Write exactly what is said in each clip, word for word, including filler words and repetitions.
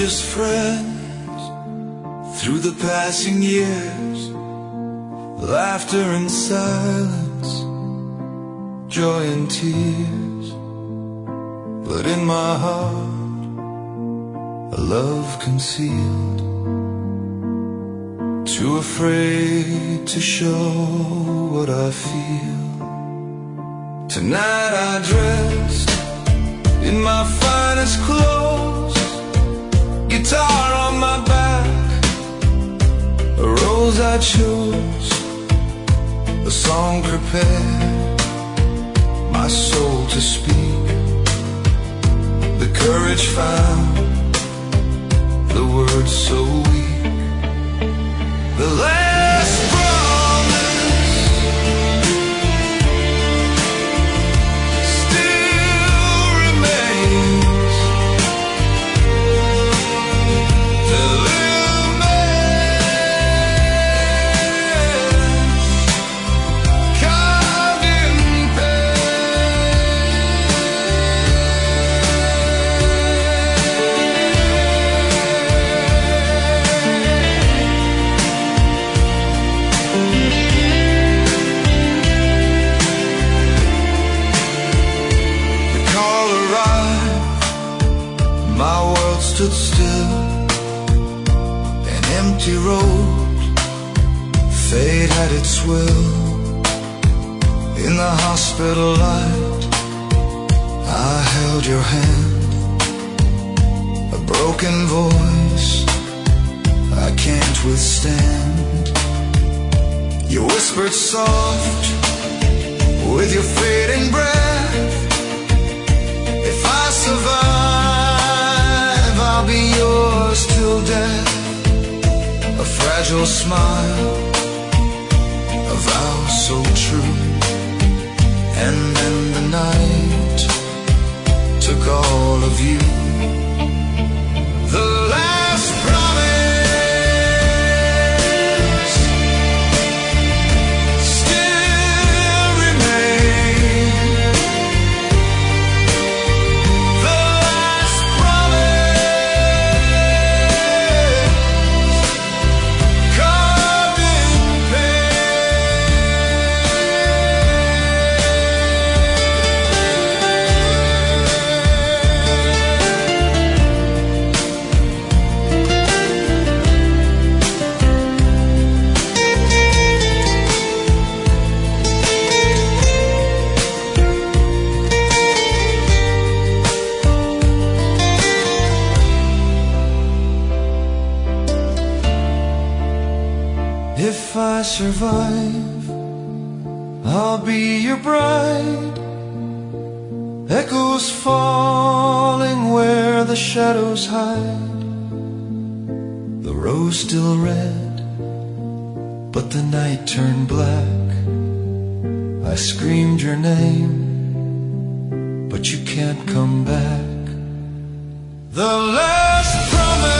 just friends through the passing years, laughter and silence, joy and tears. But in my heart, a love concealed, too afraid to show what I feel. Tonight I dressed in my finest clothes, guitar on my back, a rose I chose, a song prepared, my soul to speak, the courage found, the words so weak. The last promise still remains to live carved in my world stood still, an empty road, fate had its will. In the hospital light, I held your hand, a broken voice I can't withstand. You whispered soft with your fading breath, if I survive, I'll be yours till death. A fragile smile, a vow so true. And then the night took all of you. The last promise still remains. The last If I survive, I'll be your bride. Echoes falling where the shadows hide. The rose still red, but the night turned black. I screamed your name, but you can't come back. The last promise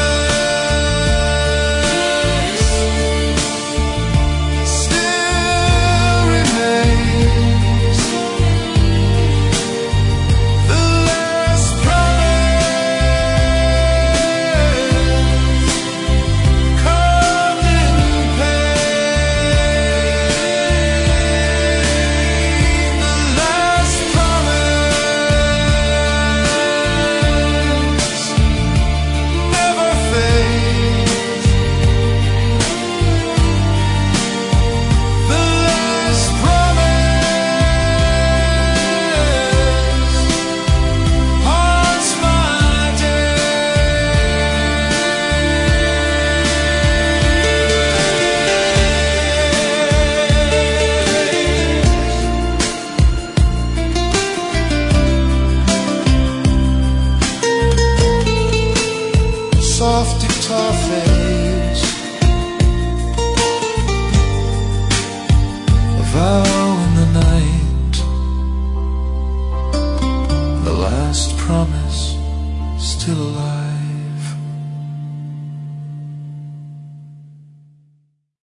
soft guitar fades, a vow in the night, the last promise still alive.